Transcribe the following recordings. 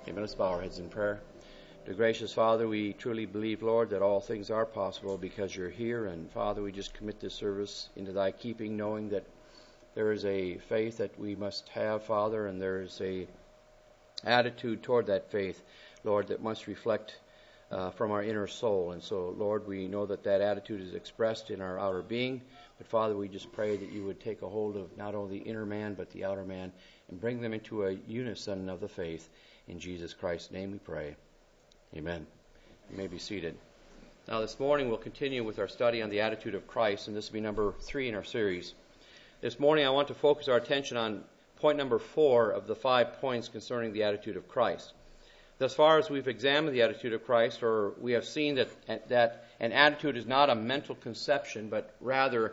Amen. Let's bow our heads in prayer. Dear gracious Father, we truly believe, Lord, that all things are possible because you're here. And Father, we just commit this service into thy keeping, knowing that there is a faith that we must have, Father, and there is a attitude toward that faith, Lord, that must reflect from our inner soul. And so, Lord, we know that that attitude is expressed in our outer being. But Father, we just pray that you would take a hold of not only the inner man, but the outer man, and bring them into a unison of the faith. In Jesus Christ's name we pray. Amen. You may be seated. Now this morning we'll continue with our study on the attitude of Christ, and this will be number 3 in our series. This morning I want to focus our attention on point number 4 of the 5 points concerning the attitude of Christ. Thus far as we've examined the attitude of Christ, or we have seen that an attitude is not a mental conception, but rather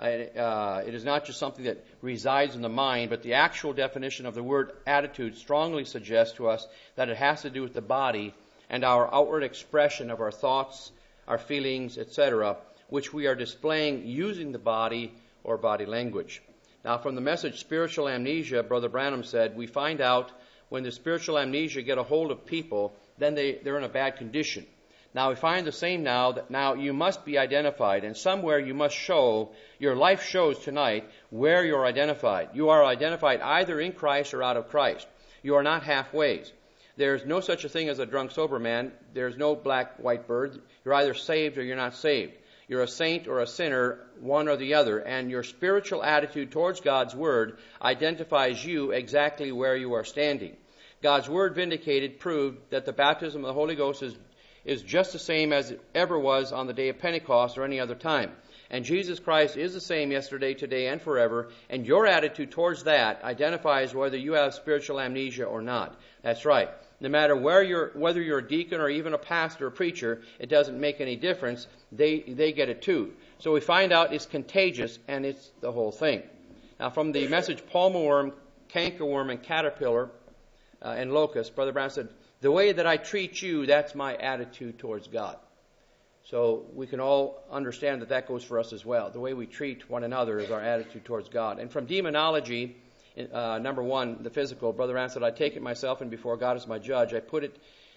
it is not just something that resides in the mind, but the actual definition of the word attitude strongly suggests to us that it has to do with the body and our outward expression of our thoughts, our feelings, etc., which we are displaying using the body or body language. Now, from the message Spiritual Amnesia, Brother Branham said, we find out when the spiritual amnesia get a hold of people, then they're in a bad condition. Now, we find the same now, that now you must be identified, and somewhere you must show, your life shows tonight where you're identified. You are identified either in Christ or out of Christ. You are not halfways. There's no such a thing as a drunk sober man. There's no black, white bird. You're either saved or you're not saved. You're a saint or a sinner, one or the other, and your spiritual attitude towards God's Word identifies you exactly where you are standing. God's Word vindicated proved that the baptism of the Holy Ghost is just the same as it ever was on the day of Pentecost or any other time. And Jesus Christ is the same yesterday, today, and forever, and your attitude towards that identifies whether you have spiritual amnesia or not. That's right. No matter whether you're a deacon or even a pastor or preacher, it doesn't make any difference. They get it too. So we find out it's contagious, and it's the whole thing. Now, from the message Palmer worm, cankerworm, and caterpillar and locust, Brother Brown said, the way that I treat you, that's my attitude towards God. So we can all understand that that goes for us as well. The way we treat one another is our attitude towards God. And from demonology, number 1, the physical, Brother Rand said, I take it myself, and before God is my judge. I put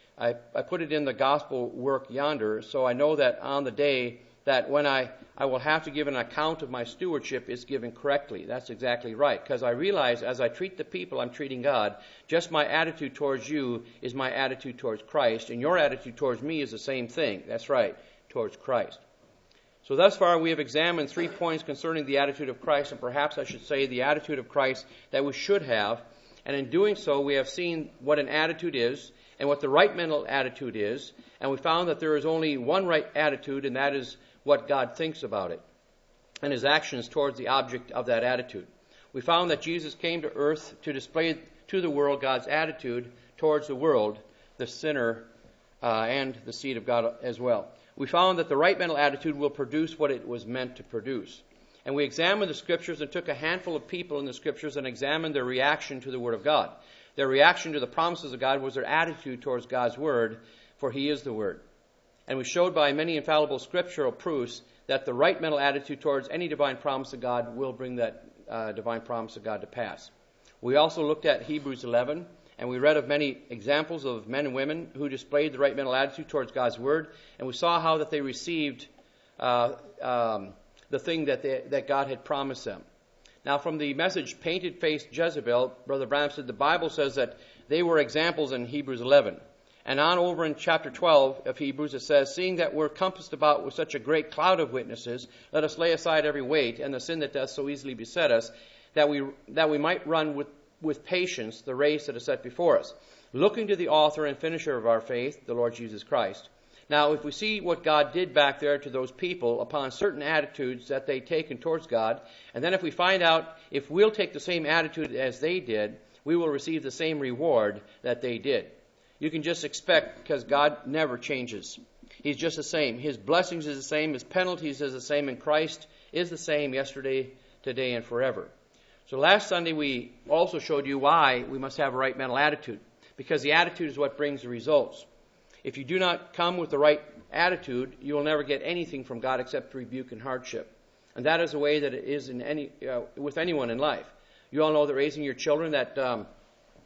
it in the gospel work yonder, so I know that on the day that when I will have to give an account of my stewardship, it's given correctly. That's exactly right. Because I realize as I treat the people, I'm treating God. Just my attitude towards you is my attitude towards Christ, and your attitude towards me is the same thing. That's right, towards Christ. So thus far we have examined 3 points concerning the attitude of Christ, and perhaps I should say the attitude of Christ that we should have. And in doing so, we have seen what an attitude is and what the right mental attitude is. And we found that there is only one right attitude, and that is what God thinks about it and his actions towards the object of that attitude. We found that Jesus came to earth to display to the world God's attitude towards the world, the sinner, and the seed of God as well. We found that the right mental attitude will produce what it was meant to produce. And we examined the Scriptures and took a handful of people in the Scriptures and examined their reaction to the Word of God. Their reaction to the promises of God was their attitude towards God's Word, for He is the Word. And we showed by many infallible scriptural proofs that the right mental attitude towards any divine promise of God will bring that divine promise of God to pass. We also looked at Hebrews 11, and we read of many examples of men and women who displayed the right mental attitude towards God's Word, and we saw how that they received the thing that God had promised them. Now, from the message Painted-Faced Jezebel, Brother Branham said the Bible says that they were examples in Hebrews 11. And on over in chapter 12 of Hebrews, it says, seeing that we're compassed about with such a great cloud of witnesses, let us lay aside every weight and the sin that does so easily beset us, that we might run with patience the race that is set before us, looking to the author and finisher of our faith, the Lord Jesus Christ. Now, if we see what God did back there to those people upon certain attitudes that they'd taken towards God, and then if we find out if we'll take the same attitude as they did, we will receive the same reward that they did. You can just expect, because God never changes. He's just the same. His blessings is the same. His penalties is the same. And Christ is the same yesterday, today, and forever. So last Sunday we also showed you why we must have a right mental attitude. Because the attitude is what brings the results. If you do not come with the right attitude, you will never get anything from God except rebuke and hardship. And that is the way that it is in with anyone in life. You all know that raising your children, that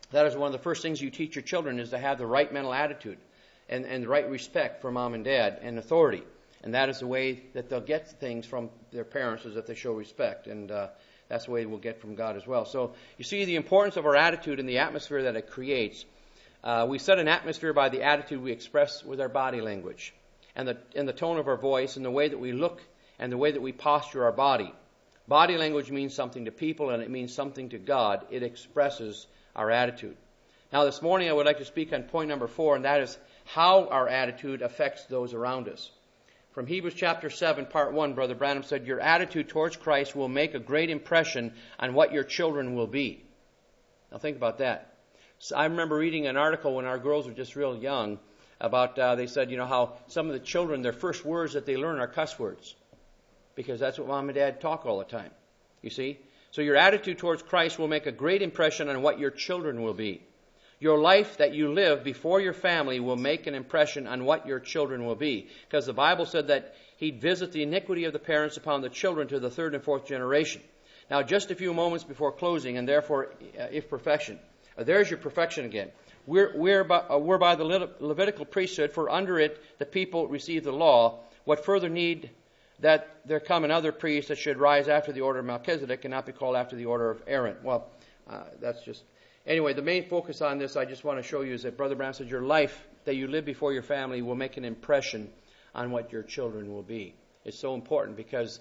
That is one of the first things you teach your children, is to have the right mental attitude and the right respect for mom and dad and authority. And that is the way that they'll get things from their parents, is that they show respect. And that's the way we'll get from God as well. So you see the importance of our attitude and the atmosphere that it creates. We set an atmosphere by the attitude we express with our body language and the tone of our voice and the way that we look and the way that we posture our body. Body language means something to people, and it means something to God. It expresses our attitude. Now this morning I would like to speak on point number 4, and that is how our attitude affects those around us. From Hebrews chapter 7, part 1, Brother Branham said, your attitude towards Christ will make a great impression on what your children will be. Now think about that. So I remember reading an article when our girls were just real young about, they said, how some of the children, their first words that they learn are cuss words. Because that's what mom and dad talk all the time. You see? So your attitude towards Christ will make a great impression on what your children will be. Your life that you live before your family will make an impression on what your children will be. Because the Bible said that He'd visit the iniquity of the parents upon the children to the third and fourth generation. Now, just a few moments before closing, and therefore, if perfection. There's your perfection again. We're by the Levitical priesthood, for under it the people receive the law. What further need that there come another priest that should rise after the order of Melchizedek and not be called after the order of Aaron? Well, that's just... Anyway, the main focus on this I just want to show you is that Brother Branham said your life that you live before your family will make an impression on what your children will be. It's so important because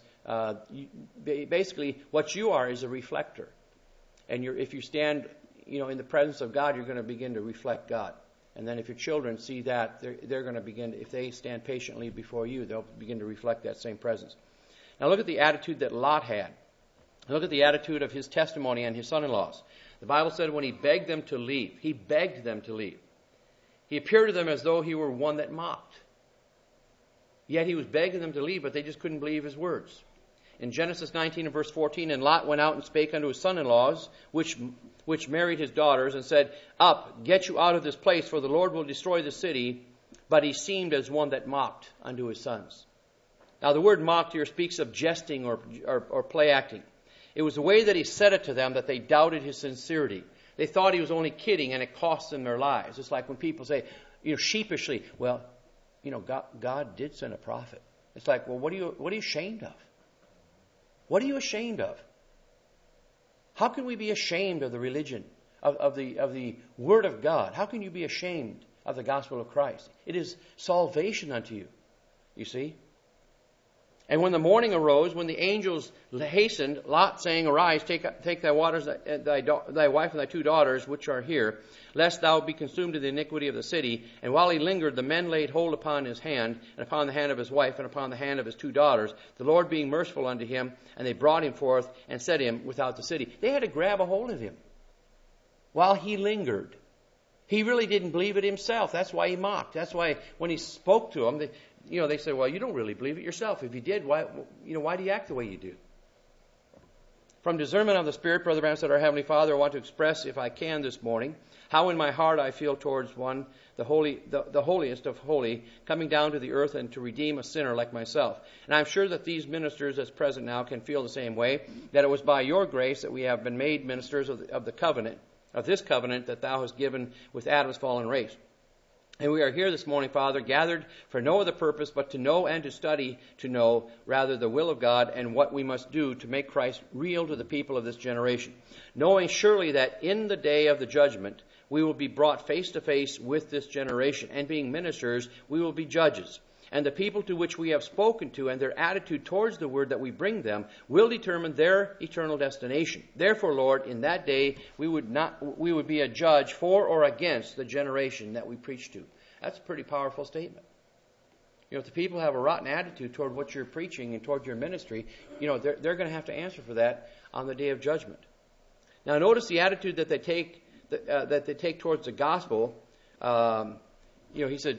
basically what you are is a reflector. And if you stand in the presence of God, you're going to begin to reflect God. And then if your children see that, they're going to begin, if they stand patiently before you, they'll begin to reflect that same presence. Now look at the attitude that Lot had. Look at the attitude of his testimony and his son-in-laws. The Bible said when he begged them to leave, he begged them to leave. He appeared to them as though he were one that mocked. Yet he was begging them to leave, but they just couldn't believe his words. In Genesis 19 and verse 14, and Lot went out and spake unto his son-in-laws, which married his daughters, and said, Up, get you out of this place, for the Lord will destroy the city. But he seemed as one that mocked unto his sons. Now the word mocked here speaks of jesting or play acting. It was the way that he said it to them that they doubted his sincerity. They thought he was only kidding, and it cost them their lives. It's like when people say, sheepishly, well, God did send a prophet. It's like, well, what are you ashamed of? What are you ashamed of? How can we be ashamed of the religion, of the Word of God? How can you be ashamed of the gospel of Christ? It is salvation unto you, you see. And when the morning arose, when the angels hastened, Lot saying, Arise, take thy waters, thy wife and thy 2 daughters, which are here, lest thou be consumed in the iniquity of the city. And while he lingered, the men laid hold upon his hand, and upon the hand of his wife, and upon the hand of his 2 daughters, the Lord being merciful unto him, and they brought him forth, and set him without the city. They had to grab a hold of him while he lingered. He really didn't believe it himself. That's why he mocked. That's why when he spoke to them, they said, well, you don't really believe it yourself. If you did, why do you act the way you do? From discernment of the Spirit, Brother Branham said, Our Heavenly Father, I want to express, if I can this morning, how in my heart I feel towards one, the holiest of holy, coming down to the earth and to redeem a sinner like myself. And I'm sure that these ministers as present now can feel the same way, that it was by your grace that we have been made ministers of the covenant, of this covenant that thou hast given with Adam's fallen race. And we are here this morning, Father, gathered for no other purpose but to know and to study to know, rather, the will of God and what we must do to make Christ real to the people of this generation. Knowing surely that in the day of the judgment, we will be brought face to face with this generation. And being ministers, we will be judges. And the people to which we have spoken to and their attitude towards the word that we bring them will determine their eternal destination. Therefore, Lord, in that day we would be a judge for or against the generation that we preach to. That's a pretty powerful statement. If the people have a rotten attitude toward what you're preaching and toward your ministry, they're going to have to answer for that on the day of judgment. Now, notice the attitude that they take towards the gospel. He said,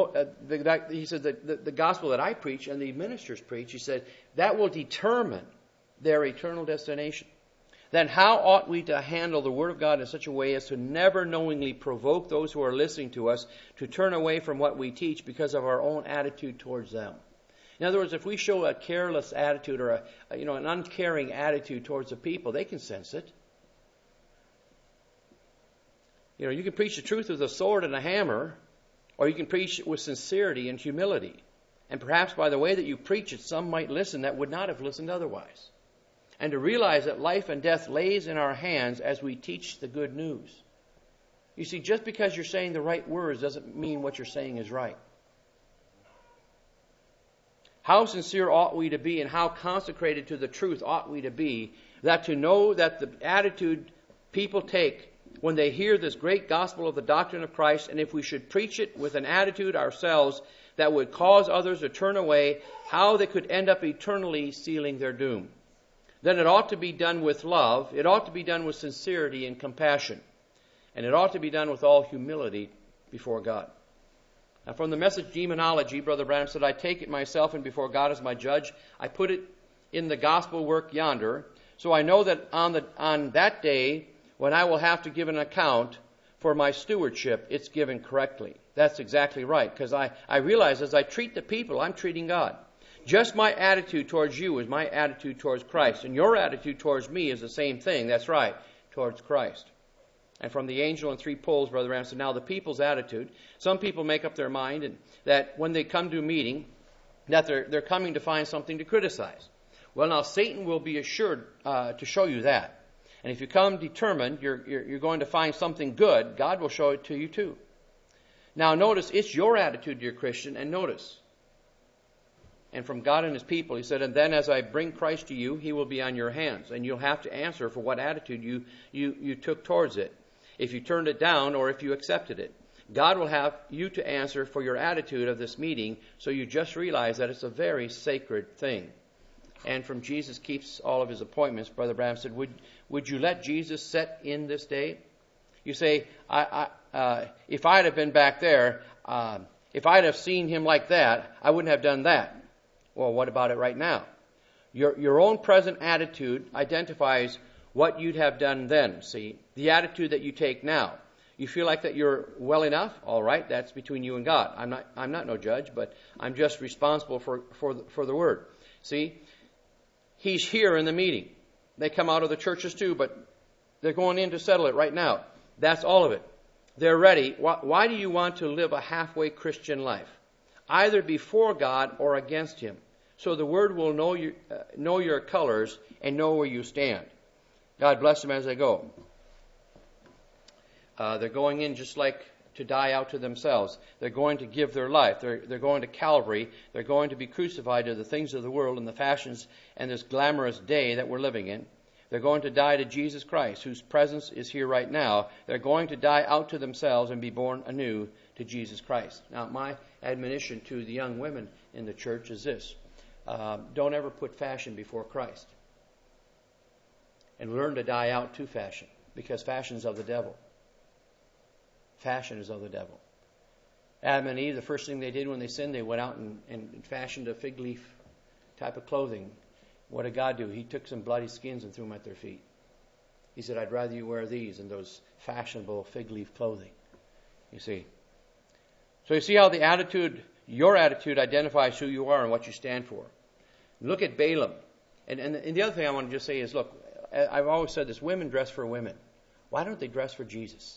he said that the gospel that I preach and the ministers preach, he said, that will determine their eternal destination. Then how ought we to handle the Word of God in such a way as to never knowingly provoke those who are listening to us to turn away from what we teach because of our own attitude towards them? In other words, if we show a careless attitude or an uncaring attitude towards the people, they can sense it. You know, you can preach the truth with a sword and a hammer, or you can preach it with sincerity and humility. And perhaps by the way that you preach it, some might listen that would not have listened otherwise. And to realize that life and death lays in our hands as we teach the good news. You see, just because you're saying the right words doesn't mean what you're saying is right. How sincere ought we to be, and how consecrated to the truth ought we to be, that to know that the attitude people take when they hear this great gospel of the doctrine of Christ, and if we should preach it with an attitude ourselves that would cause others to turn away, how they could end up eternally sealing their doom. Then it ought to be done with love, it ought to be done with sincerity and compassion, and it ought to be done with all humility before God. Now, from the Message Demonology, Brother Branham said, I take it myself and before God as my judge, I put it in the gospel work yonder, so I know that on that day, when I will have to give an account for my stewardship, it's given correctly. That's exactly right, because I realize as I treat the people, I'm treating God. Just my attitude towards you is my attitude towards Christ, and your attitude towards me is the same thing. That's right, towards Christ. And from the angel and three poles, Brother Branham said, now the people's attitude, some people make up their mind and that when they come to a meeting, that they're coming to find something to criticize. Well, now Satan will be assured to show you that. And if you come determined you're going to find something good, God will show it to you too. Now notice, it's your attitude, dear Christian, and notice. And from God and His people, He said, and then as I bring Christ to you, He will be on your hands. And you'll have to answer for what attitude you took towards it. If you turned it down or if you accepted it. God will have you to answer for your attitude of this meeting, so you just realize that it's a very sacred thing. And from Jesus keeps all of His appointments, Brother Branham said, would you let Jesus set in this day? You say, if I'd have been back there, if I'd have seen Him like that, I wouldn't have done that. Well, what about it right now? Your own present attitude identifies what you'd have done then, see? The attitude that you take now. You feel like that you're well enough? All right, that's between you and God. I'm not no judge, but I'm just responsible for the word. See? He's here in the meeting. They come out of the churches too, but they're going in to settle it right now. That's all of it. They're ready. Why do you want to live a halfway Christian life? Either before God or against Him. So the Word will know your colors and know where you stand. God bless them as they go. They're going in just like to die out to themselves. They're going to give their life. They're going to Calvary. They're going to be crucified to the things of the world and the fashions and this glamorous day that we're living in. They're going to die to Jesus Christ, whose presence is here right now. They're going to die out to themselves and be born anew to Jesus Christ. Now, my admonition to the young women in the church is this. Don't ever put fashion before Christ. And learn to die out to fashion, because fashion is of the devil. Fashion is of the devil. Adam and Eve, the first thing they did when they sinned, they went out and fashioned a fig leaf type of clothing. What did God do? He took some bloody skins and threw them at their feet. He said, I'd rather you wear these than those fashionable fig leaf clothing. You see. So you see how the attitude, your attitude, identifies who you are and what you stand for. Look at Balaam. And the other thing I want to just say is, look, I've always said this, women dress for women. Why don't they dress for Jesus?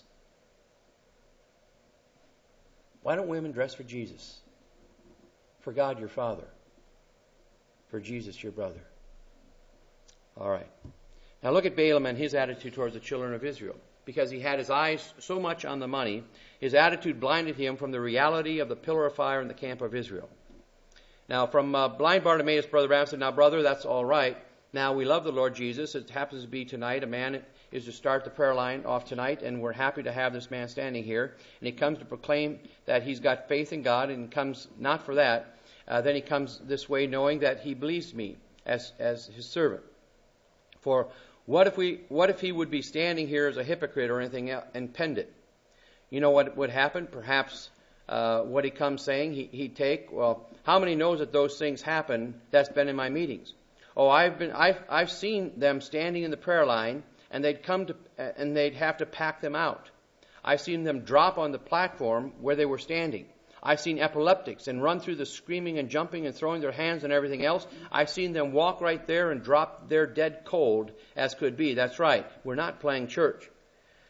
Why don't women dress for Jesus? For God, your Father. For Jesus, your brother. All right. Now look at Balaam and his attitude towards the children of Israel. Because he had his eyes so much on the money, his attitude blinded him from the reality of the pillar of fire in the camp of Israel. Now from blind Bartimaeus, Brother Branham said, now brother, that's all right. Now we love the Lord Jesus. It happens to be tonight. A man is to start the prayer line off tonight, and we're happy to have this man standing here. And he comes to proclaim that he's got faith in God, and comes not for that. Then he comes this way knowing that he believes me as his servant. For what if he would be standing here as a hypocrite or anything else and penned it? You know what would happen? Perhaps what he comes saying, he'd take, well, how many knows that those things happen that's been in my meetings? Oh, I've seen them standing in the prayer line, and they'd have to pack them out. I've seen them drop on the platform where they were standing. I've seen epileptics and run through the screaming and jumping and throwing their hands and everything else. I've seen them walk right there and drop their dead cold as could be. That's right. We're not playing church.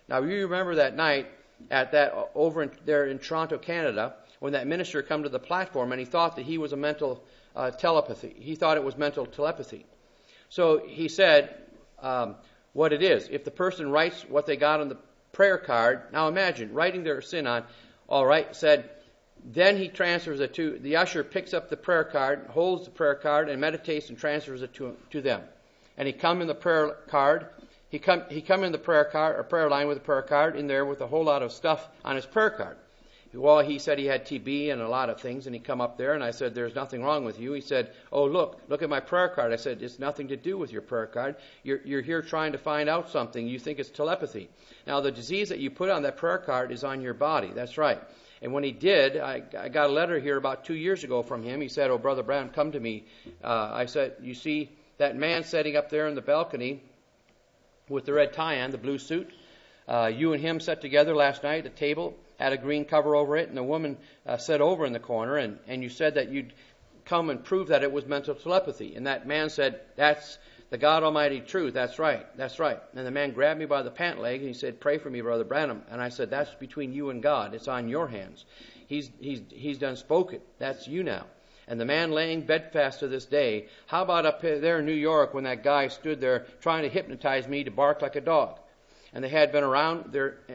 Now, you remember that night at that over there in Toronto, Canada, when that minister come to the platform and he thought that he was a mental telepathy. He thought it was mental telepathy. So he said what it is. If the person writes what they got on the prayer card, now imagine writing their sin on, all right, said, then he transfers it to, the usher picks up the prayer card, holds the prayer card, and meditates and transfers it to them. And he come in the prayer card, he come in the prayer card, or prayer line with a prayer card in there with a whole lot of stuff on his prayer card. Well, he said he had TB and a lot of things, and he come up there, and I said, there's nothing wrong with you. He said, oh, look at my prayer card. I said, it's nothing to do with your prayer card. You're here trying to find out something. You think it's telepathy. Now, the disease that you put on that prayer card is on your body. That's right. And when he did, I got a letter here about 2 years ago from him. He said, oh, Brother Branham, come to me. I said, you see that man sitting up there in the balcony with the red tie on, the blue suit? You and him sat together last night at a table, had a green cover over it, and the woman sat over in the corner, and you said that you'd come and prove that it was mental telepathy. And that man said, that's the God Almighty truth. That's right. That's right. And the man grabbed me by the pant leg, and he said, pray for me, Brother Branham. And I said, that's between you and God. It's on your hands. He's done spoken. That's you now. And the man laying bedfast to this day. How about up there in New York when that guy stood there trying to hypnotize me to bark like a dog? And they had been around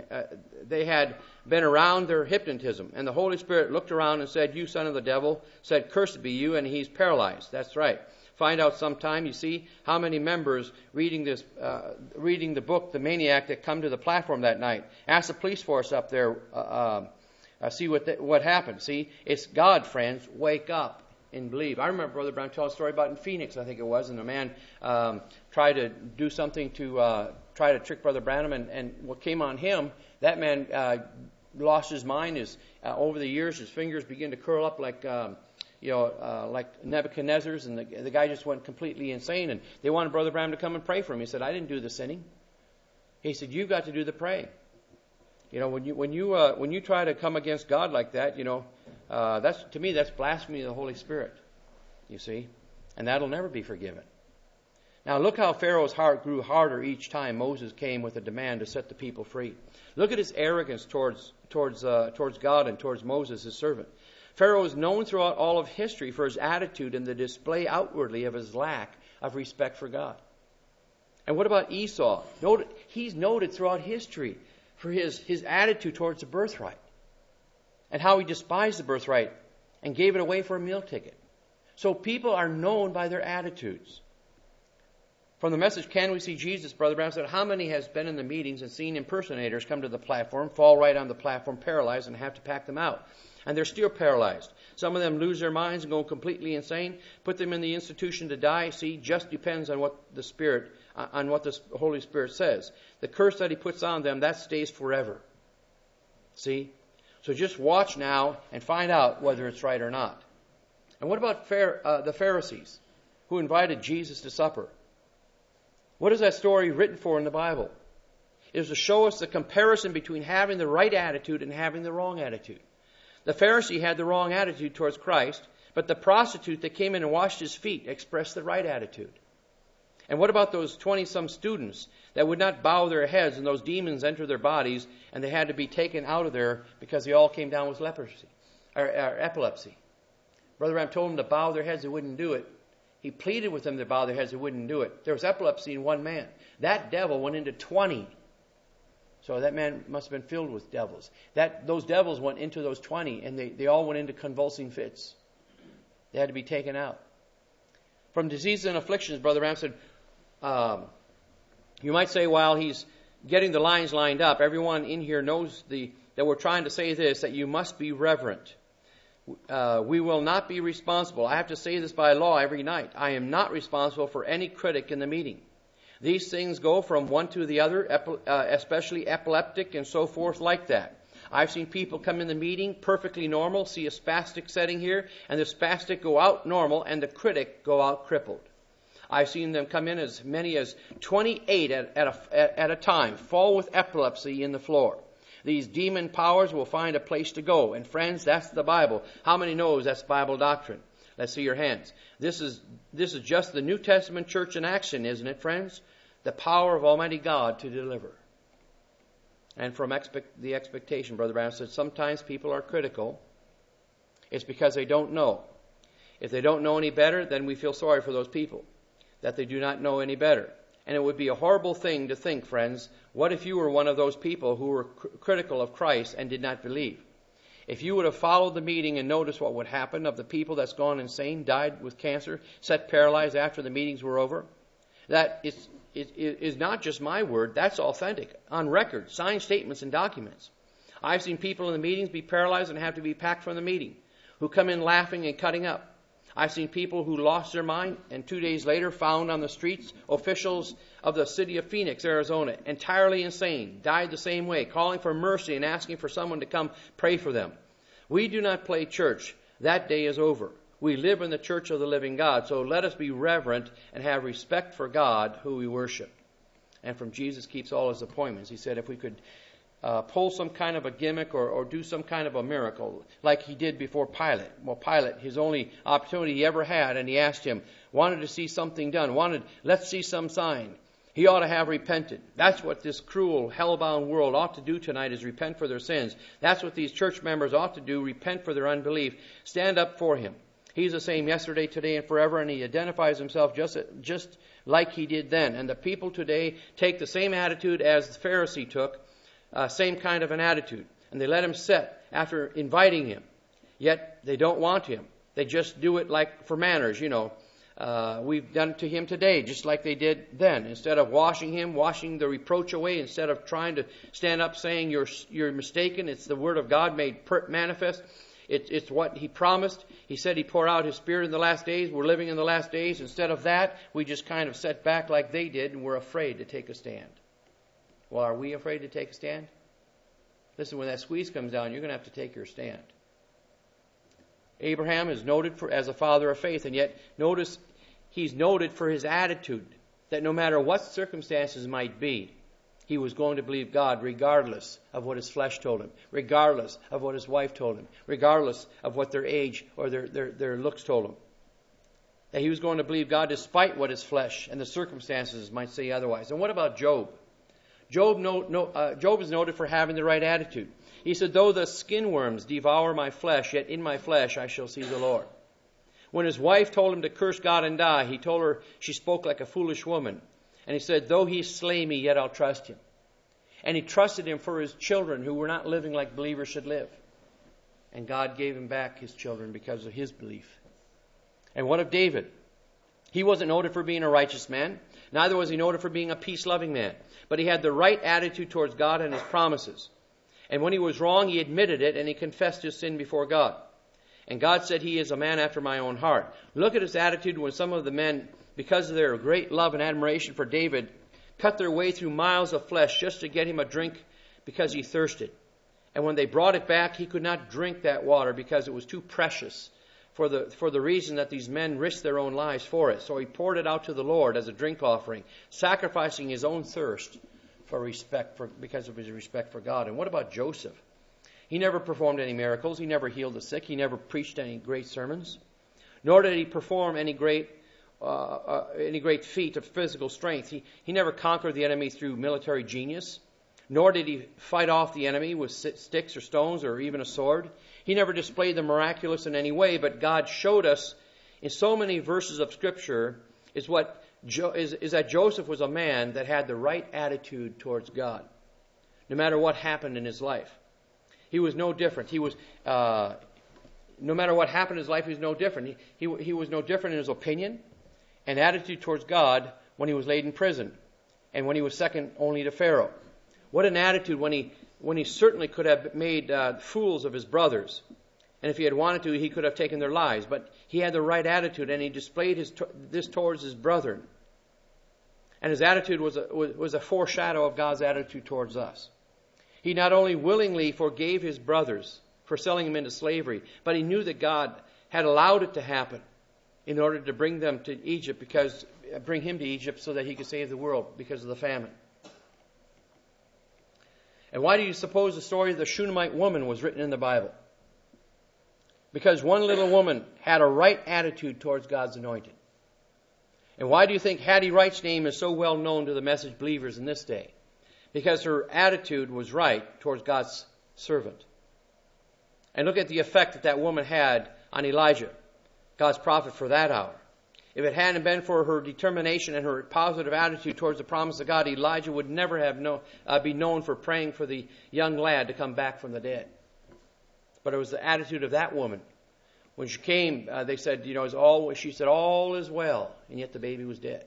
their hypnotism. And the Holy Spirit looked around and said, you son of the devil, said, cursed be you, and he's paralyzed. That's right. Find out sometime, you see, how many members reading the book, The Maniac, that come to the platform that night. Ask the police force up there, see what happened. See, it's God, friends. Wake up and believe. I remember Brother Brown telling a story about in Phoenix, I think it was, and a man tried to do something to try to trick Brother Branham, and what came on him, that man lost his mind. Over the years, his fingers began to curl up like Nebuchadnezzar's, and the guy just went completely insane. And they wanted Brother Branham to come and pray for him. He said, I didn't do the sinning. He said, you've got to do the praying. When you try to come against God like that, that's, to me, that's blasphemy of the Holy Spirit. You see, and that'll never be forgiven. Now look how Pharaoh's heart grew harder each time Moses came with a demand to set the people free. Look at his arrogance towards God and towards Moses, his servant. Pharaoh is known throughout all of history for his attitude and the display outwardly of his lack of respect for God. And what about Esau? He's noted throughout history for his attitude towards the birthright and how he despised the birthright and gave it away for a meal ticket. So people are known by their attitudes. From the message, Can We See Jesus? Brother Brown said, how many has been in the meetings and seen impersonators come to the platform, fall right on the platform, paralyzed, and have to pack them out? And they're still paralyzed. Some of them lose their minds and go completely insane. Put them in the institution to die. See, just depends on what the Holy Spirit says. The curse that He puts on them, that stays forever. See? So just watch now and find out whether it's right or not. And what about the Pharisees who invited Jesus to supper? What is that story written for in the Bible? It was to show us the comparison between having the right attitude and having the wrong attitude. The Pharisee had the wrong attitude towards Christ, but the prostitute that came in and washed his feet expressed the right attitude. And what about those 20-some students that would not bow their heads and those demons entered their bodies and they had to be taken out of there because they all came down with leprosy or epilepsy? Brother Ram told them to bow their heads, they wouldn't do it. He pleaded with them to bow their heads, they wouldn't do it. There was epilepsy in one man. That devil went into 20. So that man must have been filled with devils. Those devils went into those 20, and they all went into convulsing fits. They had to be taken out. From diseases and afflictions, Brother Ram said, you might say while he's getting the lines lined up, everyone in here knows that we're trying to say this, that you must be reverent. We will not be responsible. I have to say this by law every night. I am not responsible for any critic in the meeting. These things go from one to the other, especially epileptic and so forth like that. I've seen people come in the meeting perfectly normal, see a spastic setting here, and the spastic go out normal and the critic go out crippled. I've seen them come in as many as 28 at a time, fall with epilepsy in the floor. These demon powers will find a place to go. And friends, that's the Bible. How many knows that's Bible doctrine? Let's see your hands. This is just the New Testament church in action, isn't it, friends? The power of Almighty God to deliver. And from the expectation, Brother Branham said, sometimes people are critical. It's because they don't know. If they don't know any better, then we feel sorry for those people, that they do not know any better. And it would be a horrible thing to think, friends, what if you were one of those people who were critical of Christ and did not believe? If you would have followed the meeting and noticed what would happen of the people that's gone insane, died with cancer, set paralyzed after the meetings were over, that is not just my word, that's authentic, on record, signed statements and documents. I've seen people in the meetings be paralyzed and have to be packed from the meeting, who come in laughing and cutting up. I've seen people who lost their mind and 2 days later found on the streets officials of the city of Phoenix, Arizona, entirely insane, died the same way, calling for mercy and asking for someone to come pray for them. We do not play church. That day is over. We live in the church of the living God, so let us be reverent and have respect for God who we worship. And from Jesus keeps all his appointments. He said if we could pull some kind of a gimmick or do some kind of a miracle like he did before Pilate. Well, Pilate, his only opportunity he ever had, and he asked him, wanted to see something done, let's see some sign. He ought to have repented. That's what this cruel, hell-bound world ought to do tonight, is repent for their sins. That's what these church members ought to do, repent for their unbelief. Stand up for him. He's the same yesterday, today, and forever, and he identifies himself just like he did then. And the people today take the same attitude as the Pharisee took, same kind of an attitude. And they let him sit after inviting him. Yet they don't want him. They just do it like for manners, We've done it to him today, just like they did then. Instead of washing him, washing the reproach away, instead of trying to stand up saying you're mistaken, it's the Word of God made manifest. It's what he promised. He said he poured out his Spirit in the last days. We're living in the last days. Instead of that, we just kind of set back like they did, and we're afraid to take a stand. Well, are we afraid to take a stand? Listen, when that squeeze comes down, you're going to have to take your stand. Abraham is noted as a father of faith, and yet notice he's noted for his attitude, that no matter what circumstances might be, he was going to believe God regardless of what his flesh told him, regardless of what his wife told him, regardless of what their age or their looks told him. That he was going to believe God despite what his flesh and the circumstances might say otherwise. And what about Job? Job is noted for having the right attitude. He said, though the skin worms devour my flesh, yet in my flesh I shall see the Lord. When his wife told him to curse God and die, he told her she spoke like a foolish woman. And he said, though he slay me, yet I'll trust him. And he trusted him for his children who were not living like believers should live. And God gave him back his children because of his belief. And what of David? He wasn't noted for being a righteous man. Neither was he noted for being a peace-loving man. But he had the right attitude towards God and his promises. And when he was wrong, he admitted it and he confessed his sin before God. And God said he is a man after my own heart. Look at his attitude when some of the men, because of their great love and admiration for David, cut their way through miles of flesh just to get him a drink because he thirsted. And when they brought it back, he could not drink that water because it was too precious for the reason that these men risked their own lives for it. So he poured it out to the Lord as a drink offering, sacrificing his own thirst because of his respect for God. And what about Joseph? He never performed any miracles. He never healed the sick. He never preached any great sermons. Nor did he perform any great feat of physical strength. He never conquered the enemy through military genius. Nor did he fight off the enemy with sticks or stones or even a sword. He never displayed the miraculous in any way, but God showed us in so many verses of Scripture is that Joseph was a man that had the right attitude towards God, no matter what happened in his life. He was no different. No matter what happened in his life, he was no different. He was no different in his opinion and attitude towards God when he was laid in prison and when he was second only to Pharaoh. What an attitude when he certainly could have made fools of his brothers. And if he had wanted to, he could have taken their lives. But he had the right attitude, and he displayed this towards his brethren. And his attitude was a foreshadow of God's attitude towards us. He not only willingly forgave his brothers for selling him into slavery, but he knew that God had allowed it to happen in order to bring him to Egypt so that he could save the world because of the famine. And why do you suppose the story of the Shunammite woman was written in the Bible? Because one little woman had a right attitude towards God's anointed. And why do you think Hattie Wright's name is so well known to the message believers in this day? because her attitude was right towards God's servant. And look at the effect that that woman had on Elijah, God's prophet for that hour. If it hadn't been for her determination and her positive attitude towards the promise of God, Elijah would never have be known for praying for the young lad to come back from the dead. But it was the attitude of that woman. When she came, they said, she said, all is well, and yet the baby was dead.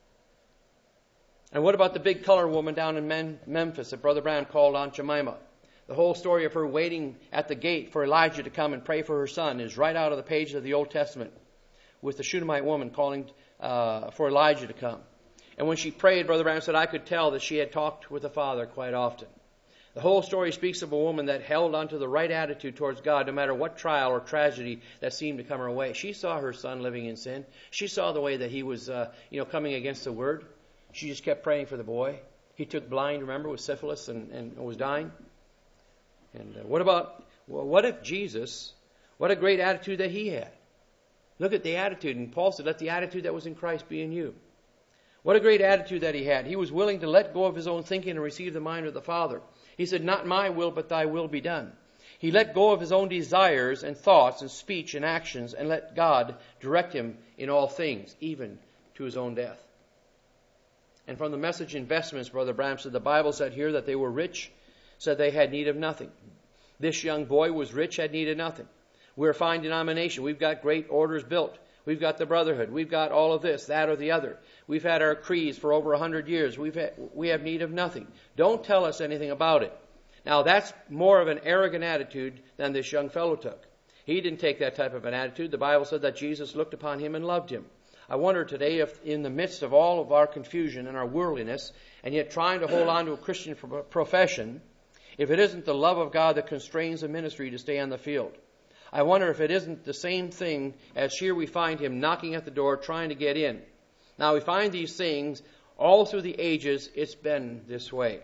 And what about the big color woman down in Memphis that Brother Branham called Aunt Jemima? The whole story of her waiting at the gate for Elijah to come and pray for her son is right out of the pages of the Old Testament, with the Shunammite woman calling for Elijah to come. And when she prayed, Brother Branham said, I could tell that she had talked with the Father quite often. The whole story speaks of a woman that held on to the right attitude towards God no matter what trial or tragedy that seemed to come her way. She saw her son living in sin. She saw the way that he was coming against the Word. She just kept praying for the boy. He took blind, remember, with syphilis and was dying. And what if Jesus, what a great attitude that he had. Look at the attitude. And Paul said, let the attitude that was in Christ be in you. What a great attitude that he had. He was willing to let go of his own thinking and receive the mind of the Father. He said, not my will, but thy will be done. He let go of his own desires and thoughts and speech and actions and let God direct him in all things, even to his own death. And from the Message Investments, Brother Branham said, the Bible said here that they were rich, said they had need of nothing. This young boy was rich, had need of nothing. We're a fine denomination. We've got great orders built. We've got the brotherhood. We've got all of this, that, or the other. We've had our creeds for over 100 years. We have need of nothing. Don't tell us anything about it. Now, that's more of an arrogant attitude than this young fellow took. He didn't take that type of an attitude. The Bible said that Jesus looked upon him and loved him. I wonder today if in the midst of all of our confusion and our worldliness, and yet trying to hold on to a Christian profession, if it isn't the love of God that constrains the ministry to stay on the field. I wonder if it isn't the same thing as here we find him knocking at the door trying to get in. Now we find these things all through the ages. It's been this way.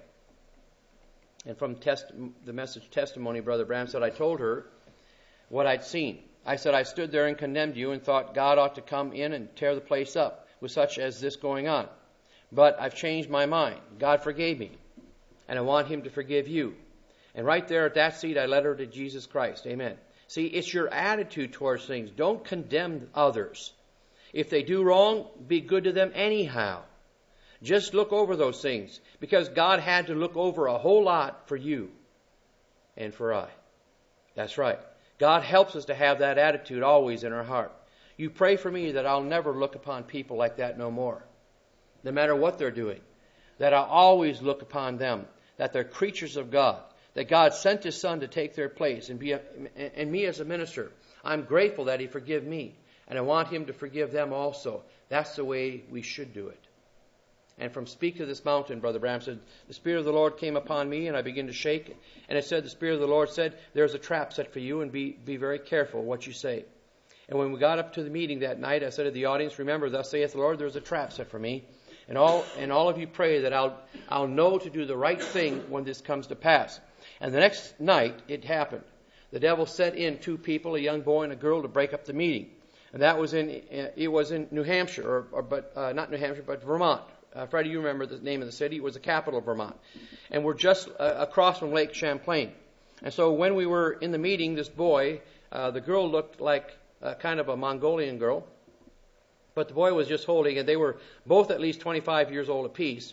And from the Message testimony, Brother Branham said, I told her what I'd seen. I said, I stood there and condemned you and thought God ought to come in and tear the place up with such as this going on. But I've changed my mind. God forgave me. And I want him to forgive you. And right there at that seat, I led her to Jesus Christ. Amen. See, it's your attitude towards things. Don't condemn others. If they do wrong, be good to them anyhow. Just look over those things. Because God had to look over a whole lot for you and for I. That's right. God helps us to have that attitude always in our heart. You pray for me that I'll never look upon people like that no more. No matter what they're doing. That I'll always look upon them. That they're creatures of God. That God sent his Son to take their place. And me as a minister, I'm grateful that he forgave me. And I want him to forgive them also. That's the way we should do it. And from Speak to This Mountain, Brother Branham said, the Spirit of the Lord came upon me and I began to shake. And it said, the Spirit of the Lord said, there's a trap set for you and be very careful what you say. And when we got up to the meeting that night, I said to the audience, remember, thus saith the Lord, there's a trap set for me. And all of you pray that I'll know to do the right thing when this comes to pass. And the next night, it happened. The devil set in two people, a young boy and a girl, to break up the meeting. And that was in New Hampshire, but not New Hampshire, but Vermont. Freddie, you remember the name of the city. It was the capital of Vermont. And we're just across from Lake Champlain. And so when we were in the meeting, this boy, the girl looked like kind of a Mongolian girl. But the boy was just holding, and they were both at least 25 years old apiece.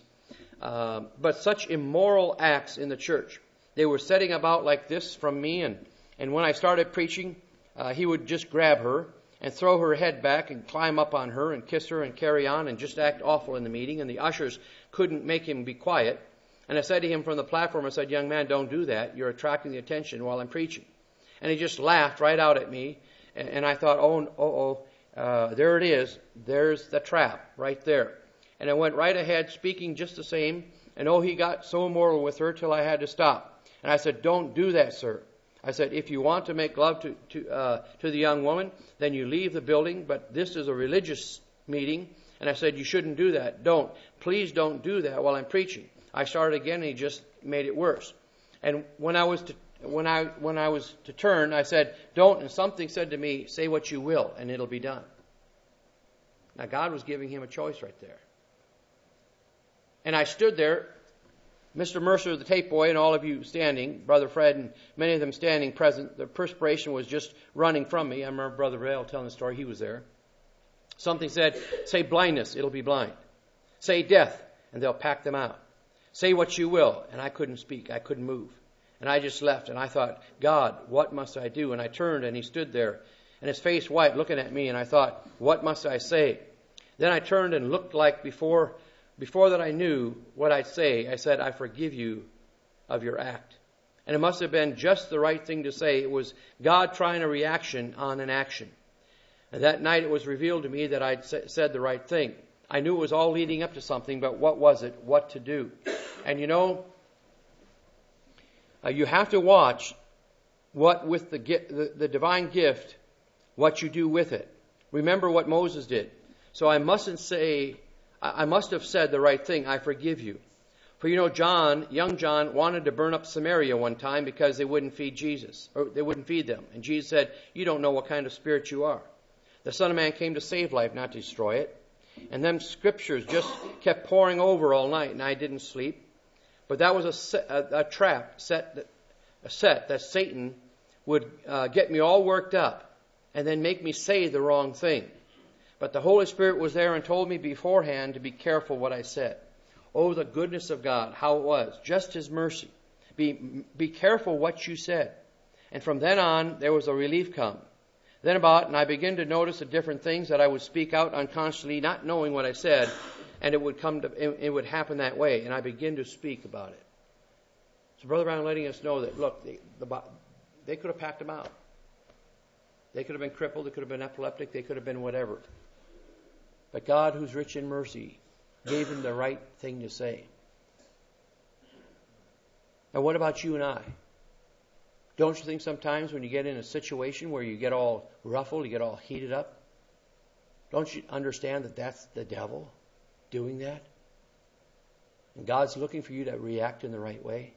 But such immoral acts in the church. They were setting about like this from me, and when I started preaching, he would just grab her and throw her head back and climb up on her and kiss her and carry on and just act awful in the meeting. And the ushers couldn't make him be quiet. And I said to him from the platform, I said, young man, don't do that. You're attracting the attention while I'm preaching. And he just laughed right out at me. And I thought, there it is. There's the trap right there. And I went right ahead speaking just the same. And he got so immoral with her till I had to stop. And I said, don't do that, sir. I said, if you want to make love to the young woman, then you leave the building. But this is a religious meeting. And I said, you shouldn't do that. Please don't do that while I'm preaching. I started again, and he just made it worse. And when I was to turn, I said, don't. And something said to me, say what you will, and it'll be done. Now, God was giving him a choice right there. And I stood there Mr. Mercer, the tape boy, and all of you standing, Brother Fred and many of them standing present, the perspiration was just running from me. I remember Brother Vail telling the story. He was there. Something said, say blindness, it'll be blind. Say death, and they'll pack them out. Say what you will. And I couldn't speak. I couldn't move. And I just left. And I thought, God, what must I do? And I turned, and he stood there, and his face white, looking at me. And I thought, what must I say? Then I turned and looked like before that I knew what I'd say. I said, I forgive you of your act. And it must have been just the right thing to say. It was God trying a reaction on an action. And that night it was revealed to me that I'd said the right thing. I knew it was all leading up to something, but what was it? What to do? And you know, you have to watch what with the divine gift, what you do with it. Remember what Moses did. So I must have said the right thing. I forgive you. For you know, young John wanted to burn up Samaria one time because they wouldn't feed Jesus, or they wouldn't feed them. And Jesus said, you don't know what kind of spirit you are. The Son of Man came to save life, not to destroy it. And them scriptures just kept pouring over all night, and I didn't sleep. But that was a trap set that Satan would get me all worked up and then make me say the wrong thing. But the Holy Spirit was there and told me beforehand to be careful what I said. Oh, the goodness of God, how it was. Just His mercy. Be careful what you said. And from then on, there was a relief come. And I began to notice the different things that I would speak out unconsciously, not knowing what I said, and it would happen that way. And I began to speak about it. So Brother Brown letting us know that, look, they could have packed him out. They could have been crippled. They could have been epileptic. They could have been whatever. But God, who's rich in mercy, gave him the right thing to say. And what about you and I? Don't you think sometimes when you get in a situation where you get all ruffled, you get all heated up, don't you understand that that's the devil doing that? And God's looking for you to react in the right way?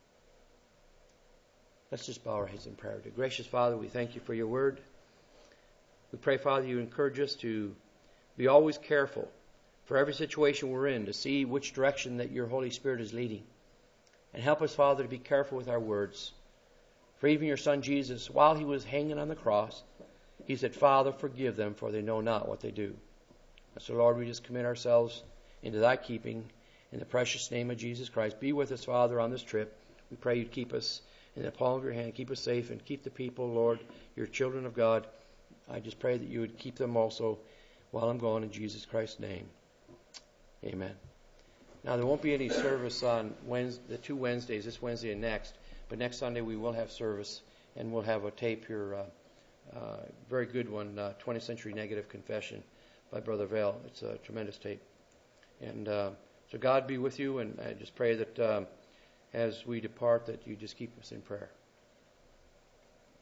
Let's just bow our heads in prayer. Gracious Father, we thank you for your word. We pray, Father, you encourage us to be always careful for every situation we're in, to see which direction that your Holy Spirit is leading. And help us, Father, to be careful with our words. For even your Son Jesus, while he was hanging on the cross, he said, Father, forgive them, for they know not what they do. And so, Lord, we just commit ourselves into thy keeping in the precious name of Jesus Christ. Be with us, Father, on this trip. We pray you'd keep us in the palm of your hand, keep us safe, and keep the people, Lord, your children of God. I just pray that you would keep them also while I'm gone in Jesus Christ's name. Amen. Now, there won't be any service on the 2 Wednesdays, this Wednesday and next. But next Sunday we will have service, and we'll have a tape here, very good one, 20th Century Negative Confession by Brother Vail. It's a tremendous tape. And so God be with you, and I just pray that as we depart that you just keep us in prayer.